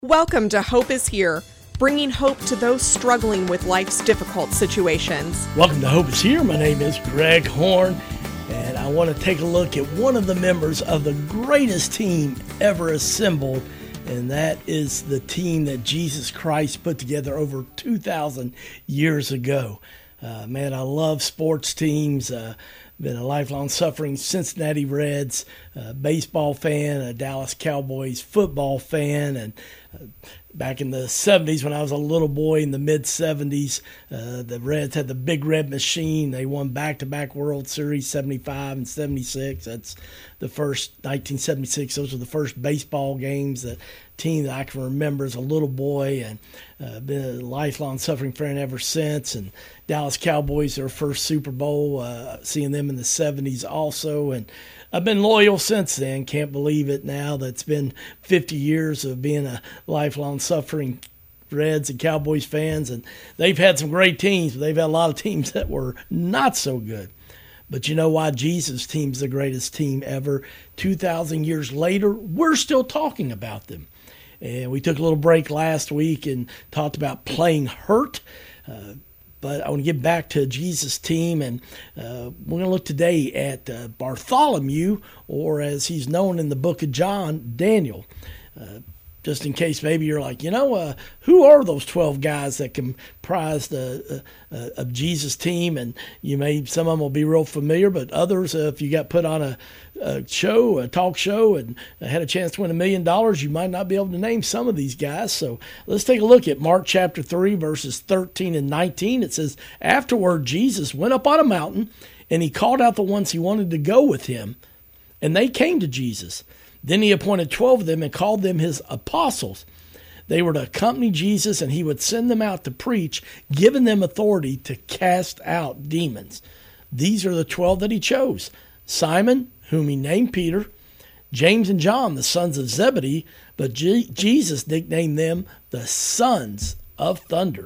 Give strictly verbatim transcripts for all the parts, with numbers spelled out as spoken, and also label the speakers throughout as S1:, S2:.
S1: Welcome to Hope is Here, bringing hope to those struggling with life's difficult situations.
S2: Welcome to Hope is Here. My name is Greg Horn, and I want to take a look at one of the members of the greatest team ever assembled, and that is the team that Jesus Christ put together over two thousand years ago. Uh, man, I love sports teams. Uh, been a lifelong suffering Cincinnati Reds, uh, baseball fan, a Dallas Cowboys football fan, and uh, back in the seventies when I was a little boy in the mid-seventies, uh, the Reds had the Big Red Machine. They won back-to-back World Series, seventy-five and seventy-six. That's the first, nineteen seventy-six, those were the first baseball games, the team that I can remember as a little boy, and uh, been a lifelong suffering fan ever since. And Dallas Cowboys, their first Super Bowl, uh, seeing them in the seventies also, and I've been loyal since then. Can't believe it now. That's been fifty years of being a lifelong suffering Reds and Cowboys fans, and they've had some great teams, but they've had a lot of teams that were not so good. But you know why Jesus' team's the greatest team ever? two thousand years later, we're still talking about them. And we took a little break last week and talked about playing hurt. Uh, But I want to get back to Jesus' team, and uh, we're going to look today at uh, Bartholomew, or as he's known in the book of John, Daniel. Uh, just in case maybe you're like, you know, uh, who are those twelve guys that comprise the uh, uh, of Jesus' team? And you may, some of them will be real familiar, but others, uh, if you got put on a, a show, a talk show, and had a chance to win a million dollars, you might not be able to name some of these guys. So let's take a look at Mark chapter three, verses thirteen and nineteen. It says, "Afterward, Jesus went up on a mountain, and he called out the ones he wanted to go with him, and they came to Jesus. Then he appointed twelve of them and called them his apostles. They were to accompany Jesus, and he would send them out to preach, giving them authority to cast out demons. These are the twelve that he chose: Simon, whom he named Peter, James and John, the sons of Zebedee, but G- Jesus nicknamed them the sons of thunder,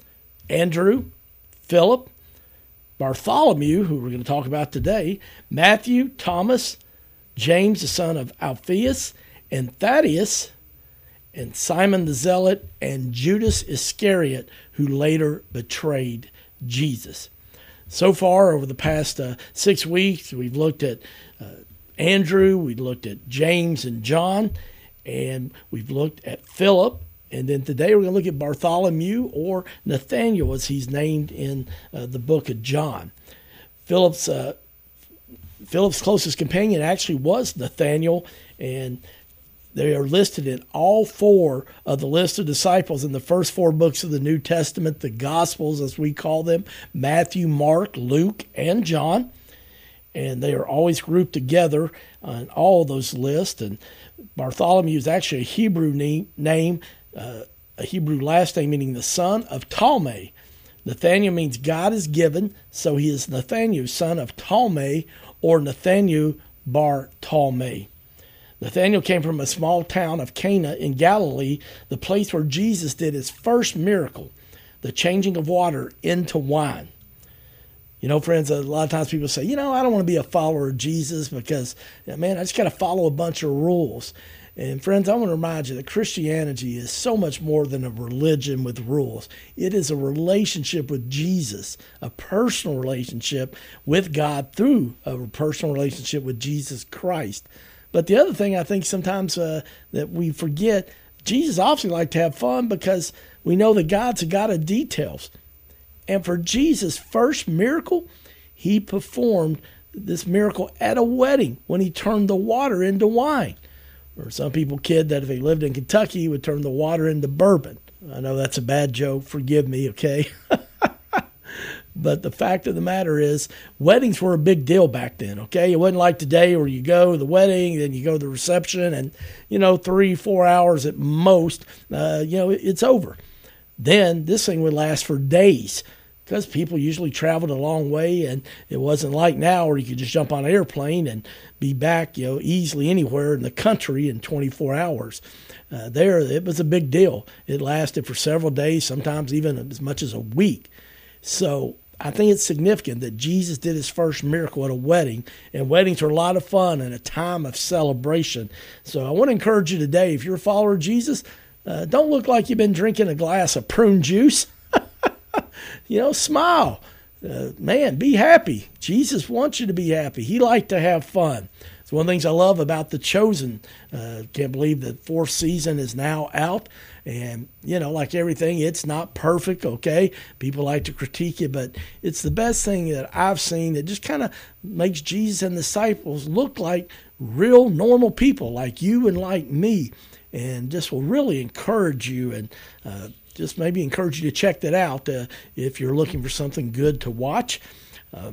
S2: Andrew, Philip, Bartholomew, who we're going to talk about today, Matthew, Thomas, James, the son of Alphaeus, and Thaddeus, and Simon the Zealot, and Judas Iscariot, who later betrayed Jesus." So far, over the past uh, six weeks, we've looked at uh, Andrew, we've looked at James and John, and we've looked at Philip. And then today we're going to look at Bartholomew, or Nathaniel, as he's named in uh, the book of John. Philip's uh, Philip's closest companion actually was Nathaniel, and they are listed in all four of the list of disciples in the first four books of the New Testament, the Gospels as we call them: Matthew, Mark, Luke, and John. And they are always grouped together on all of those lists. And Bartholomew is actually a Hebrew name, name uh, a Hebrew last name meaning the son of Ptolemy. Nathaniel means God is given, so he is Nathaniel, son of Ptolemy, or Nathaniel bar Ptolemy. Nathaniel came from a small town of Cana in Galilee, the place where Jesus did his first miracle, the changing of water into wine. You know, friends, a lot of times people say, you know, I don't want to be a follower of Jesus because, man, I just got to follow a bunch of rules. And friends, I want to remind you that Christianity is so much more than a religion with rules. It is a relationship with Jesus, a personal relationship with God through a personal relationship with Jesus Christ. But the other thing I think sometimes uh, that we forget, Jesus obviously liked to have fun because we know that God's a God of details. And for Jesus' first miracle, he performed this miracle at a wedding when he turned the water into wine. Or some people kid that if he lived in Kentucky, he would turn the water into bourbon. I know that's a bad joke. Forgive me, okay? But the fact of the matter is, weddings were a big deal back then, okay? It wasn't like today where you go to the wedding, then you go to the reception, and, you know, three, four hours at most, uh, you know, it's over. Then this thing would last for days because people usually traveled a long way, and it wasn't like now where you could just jump on an airplane and be back, you know, easily anywhere in the country in twenty-four hours. Uh, there, it was a big deal. It lasted for several days, sometimes even as much as a week. So I think it's significant that Jesus did his first miracle at a wedding, and weddings are a lot of fun and a time of celebration. So I want to encourage you today, if you're a follower of Jesus, Uh, don't look like you've been drinking a glass of prune juice. You know, smile. Uh, man, be happy. Jesus wants you to be happy. He liked to have fun. It's one of the things I love about The Chosen. Uh, can't believe the fourth season is now out. And, you know, like everything, it's not perfect, okay? People like to critique it, but it's the best thing that I've seen that just kind of makes Jesus and the disciples look like real normal people like you and like me, and just will really encourage you and uh, just maybe encourage you to check that out uh, if you're looking for something good to watch. Um,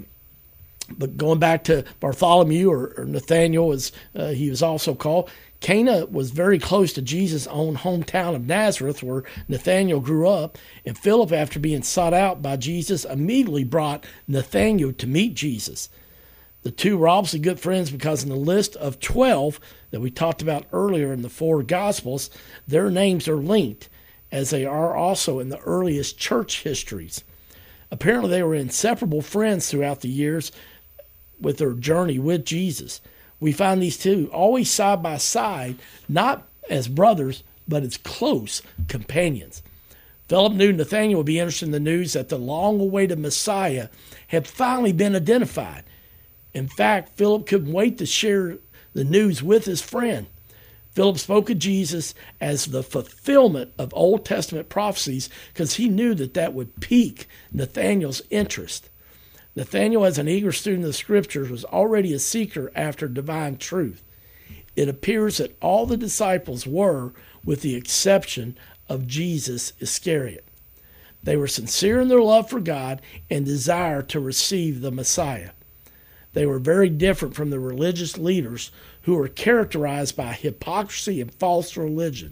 S2: but going back to Bartholomew, or, or Nathaniel, as uh, he was also called, Cana was very close to Jesus' own hometown of Nazareth, where Nathanael grew up, and Philip, after being sought out by Jesus, immediately brought Nathanael to meet Jesus. The two were obviously good friends because in the list of twelve that we talked about earlier in the four Gospels, their names are linked, as they are also in the earliest church histories. Apparently, they were inseparable friends throughout the years with their journey with Jesus. We find these two always side by side, not as brothers, but as close companions. Philip knew Nathanael would be interested in the news that the long-awaited Messiah had finally been identified. In fact, Philip couldn't wait to share the news with his friend. Philip spoke of Jesus as the fulfillment of Old Testament prophecies because he knew that that would pique Nathanael's interest. Nathanael, as an eager student of the Scriptures, was already a seeker after divine truth. It appears that all the disciples were, with the exception of Jesus Iscariot. They were sincere in their love for God and desire to receive the Messiah. They were very different from the religious leaders who were characterized by hypocrisy and false religion.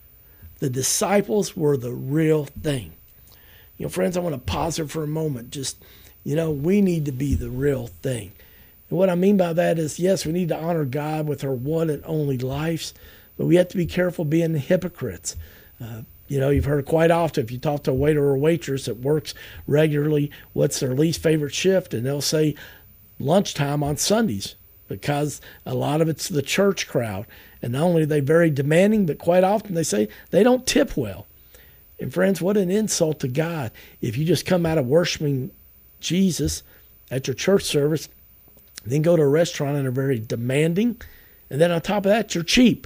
S2: The disciples were the real thing. You know, friends, I want to pause here for a moment. Just, you know, we need to be the real thing. And what I mean by that is, yes, we need to honor God with our one and only lives, but we have to be careful being hypocrites. Uh, you know, you've heard quite often, if you talk to a waiter or waitress that works regularly, what's their least favorite shift? And they'll say lunchtime on Sundays, because a lot of it's the church crowd. And not only are they very demanding, but quite often they say they don't tip well. And friends, what an insult to God if you just come out of worshiping Jesus at your church service, then go to a restaurant and are very demanding, and then on top of that, you're cheap.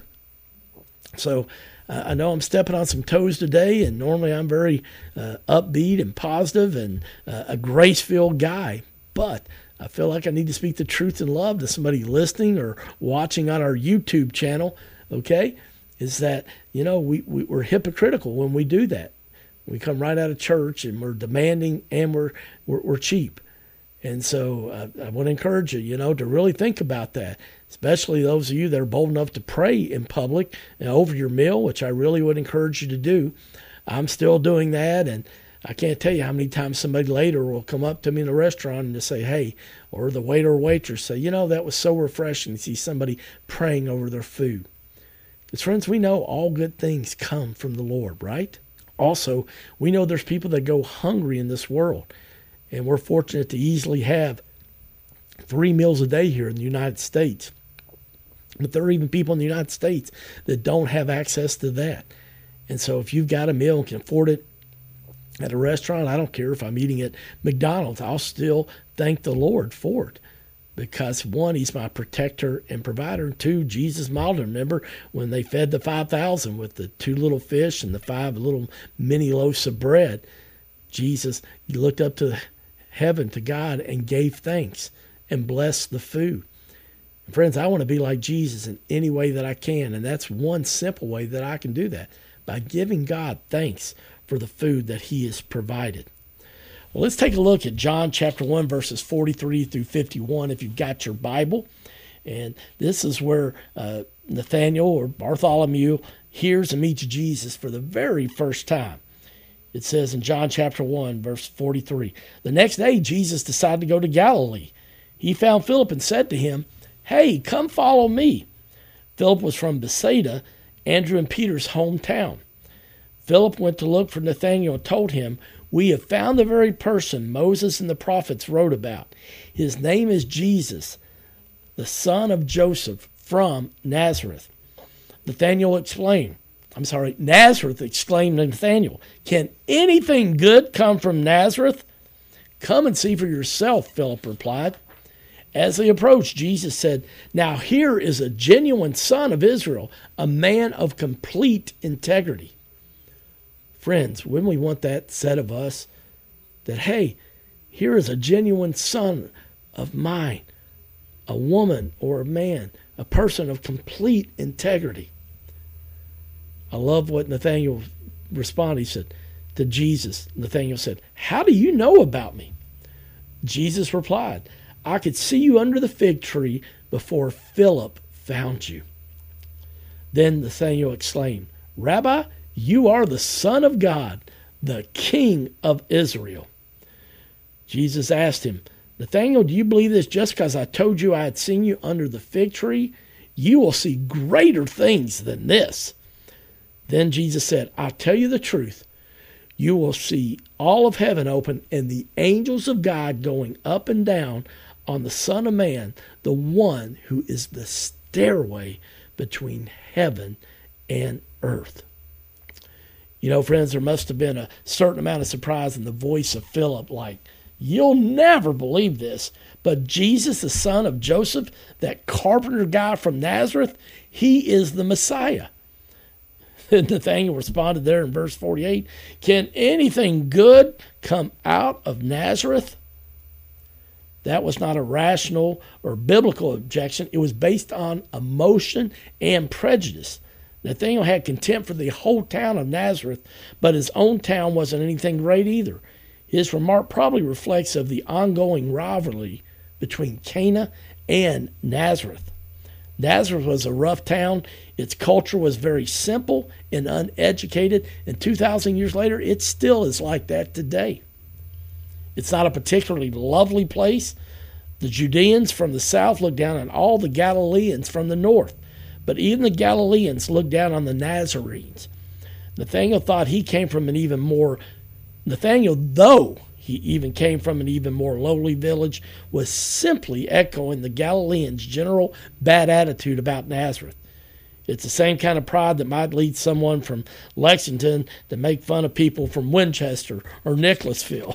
S2: So uh, I know I'm stepping on some toes today, and normally I'm very uh, upbeat and positive and uh, a grace-filled guy, but I feel like I need to speak the truth in love to somebody listening or watching on our YouTube channel, okay, is that, you know, we, we, we're hypocritical when we do that. We come right out of church and we're demanding and we're we're, we're cheap. And so uh, I want to encourage you, you know, to really think about that, especially those of you that are bold enough to pray in public and over your meal, which I really would encourage you to do. I'm still doing that, and I can't tell you how many times somebody later will come up to me in a restaurant and just say, hey, or the waiter or waitress say, you know, that was so refreshing to see somebody praying over their food. Because, friends, we know all good things come from the Lord, right? Also, we know there's people that go hungry in this world, and we're fortunate to easily have three meals a day here in the United States. But there are even people in the United States that don't have access to that. And so if you've got a meal and can afford it at a restaurant, I don't care if I'm eating at McDonald's, I'll still thank the Lord for it. Because one, he's my protector and provider. And two, Jesus modeled it. Remember when they fed the five thousand with the two little fish and the five little mini loaves of bread, Jesus, he looked up to heaven, to God, and gave thanks and blessed the food. And friends, I want to be like Jesus in any way that I can. And that's one simple way that I can do that, by giving God thanks for the food that he has provided. Well, let's take a look at John chapter one, verses forty-three through fifty-one, if you've got your Bible. And this is where uh, Nathanael, or Bartholomew, hears and meets Jesus for the very first time. It says in John chapter one, verse forty-three, the next day Jesus decided to go to Galilee. He found Philip and said to him, hey, come follow me. Philip was from Bethsaida, Andrew and Peter's hometown. Philip went to look for Nathanael and told him, we have found the very person Moses and the prophets wrote about. His name is Jesus, the son of Joseph from Nazareth. Nathanael explained, I'm sorry, Nazareth, exclaimed Nathanael. Can anything good come from Nazareth? Come and see for yourself, Philip replied. As they approached, Jesus said, now here is a genuine son of Israel, a man of complete integrity. Friends, wouldn't we want that said of us? That, hey, here is a genuine son of mine, a woman or a man, a person of complete integrity. I love what Nathanael responded. He said to Jesus, Nathanael said, how do you know about me? Jesus replied, I could see you under the fig tree before Philip found you. Then Nathanael exclaimed, Rabbi, you are the Son of God, the King of Israel. Jesus asked him, Nathanael, do you believe this just because I told you I had seen you under the fig tree? You will see greater things than this. Then Jesus said, I'll tell you the truth. You will see all of heaven open and the angels of God going up and down on the Son of Man, the one who is the stairway between heaven and earth. You know, friends, there must have been a certain amount of surprise in the voice of Philip, like, you'll never believe this, but Jesus, the son of Joseph, that carpenter guy from Nazareth, he is the Messiah. Nathanael responded there in verse forty-eight, can anything good come out of Nazareth? That was not a rational or biblical objection. It was based on emotion and prejudice. Nathanael had contempt for the whole town of Nazareth, but his own town wasn't anything great either. His remark probably reflects of the ongoing rivalry between Cana and Nazareth. Nazareth was a rough town. Its culture was very simple and uneducated, and two thousand years later, it still is like that today. It's not a particularly lovely place. The Judeans from the south look down on all the Galileans from the north, but even the Galileans look down on the Nazarenes. Nathanael thought he came from an even more, Nathanael, though he even came from an even more lowly village, was simply echoing the Galileans' general bad attitude about Nazareth. It's the same kind of pride that might lead someone from Lexington to make fun of people from Winchester or Nicholasville.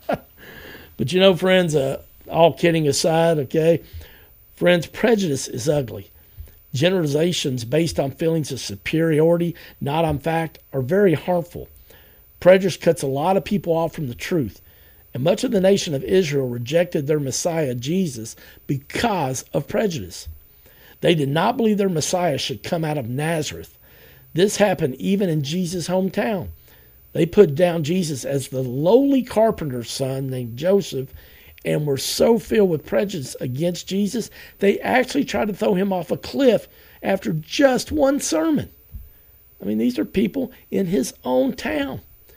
S2: But you know, friends, uh, all kidding aside, okay, friends, prejudice is ugly. Generalizations based on feelings of superiority, not on fact, are very harmful. Prejudice cuts a lot of people off from the truth. And much of the nation of Israel rejected their Messiah, Jesus, because of prejudice. They did not believe their Messiah should come out of Nazareth. This happened even in Jesus' hometown. They put down Jesus as the lowly carpenter's son named Joseph and were so filled with prejudice against Jesus, they actually tried to throw him off a cliff after just one sermon. I mean, these are people in his own town.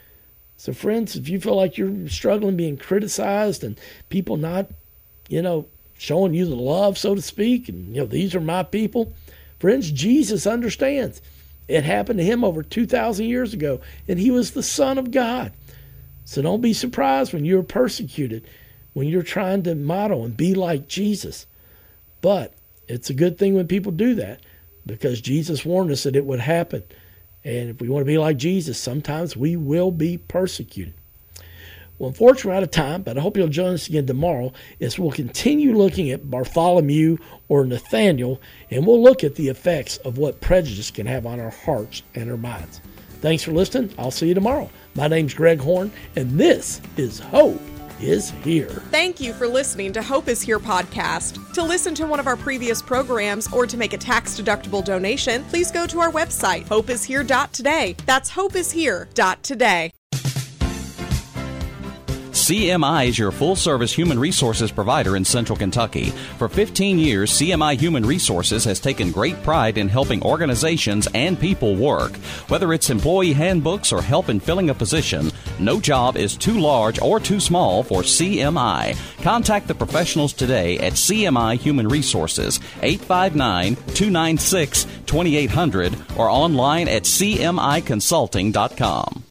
S2: So, friends, if you feel like you're struggling being criticized and people not, you know, showing you the love, so to speak, and, you know, these are my people, friends, Jesus understands. It happened to him over two thousand years ago, and he was the Son of God. So don't be surprised when you're persecuted, when you're trying to model and be like Jesus. But it's a good thing when people do that, because Jesus warned us that it would happen. And if we want to be like Jesus, sometimes we will be persecuted. Well, unfortunately, we're out of time, but I hope you'll join us again tomorrow as we'll continue looking at Bartholomew or Nathanael, and we'll look at the effects of what prejudice can have on our hearts and our minds. Thanks for listening. I'll see you tomorrow. My name's Greg Horn, and this is Hope is Here.
S1: Thank you for listening to Hope is Here podcast. To listen to one of our previous programs or to make a tax-deductible donation, please go to our website, hope is here dot today. That's hope is here dot today.
S3: C M I is your full-service human resources provider in Central Kentucky. For fifteen years, C M I Human Resources has taken great pride in helping organizations and people work. Whether it's employee handbooks or help in filling a position, no job is too large or too small for C M I. Contact the professionals today at C M I Human Resources, eight five nine, two nine six, two eight zero zero, or online at c m i consulting dot com.